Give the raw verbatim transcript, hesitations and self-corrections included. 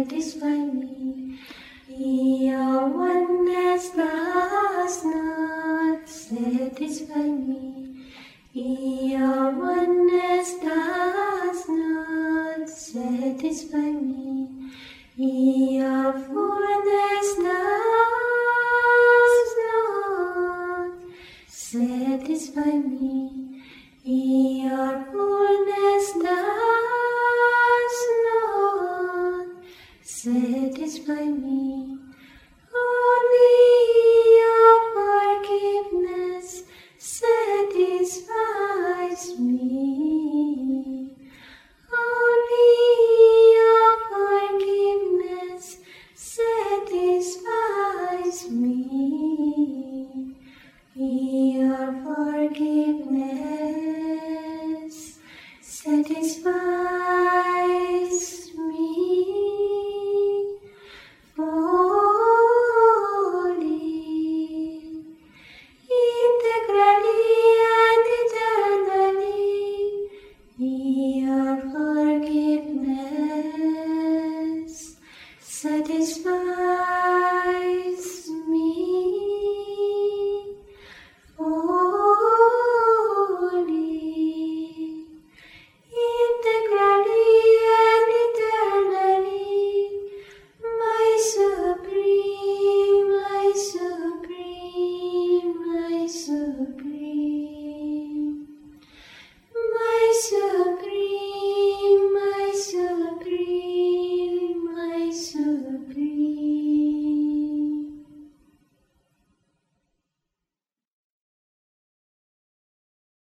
satisfy me. Your oneness does not satisfy me. Your oneness does not satisfy me. Your fullness does not satisfy me. Your fullness does not satisfy me. Only your forgiveness satisfies me. Only your forgiveness satisfies me. Your forgiveness satisfies me fully, integrally and eternally. Your forgiveness satisfies